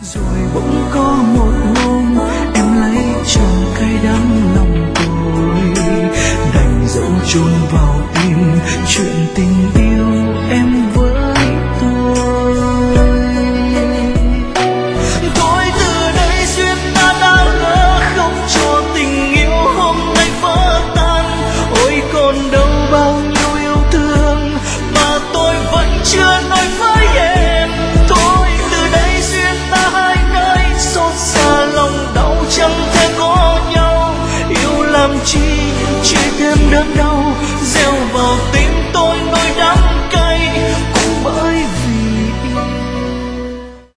Rồi bỗng có một hôm em lấy trọn cay đắng lòng tôi, đành dẫu chôn vào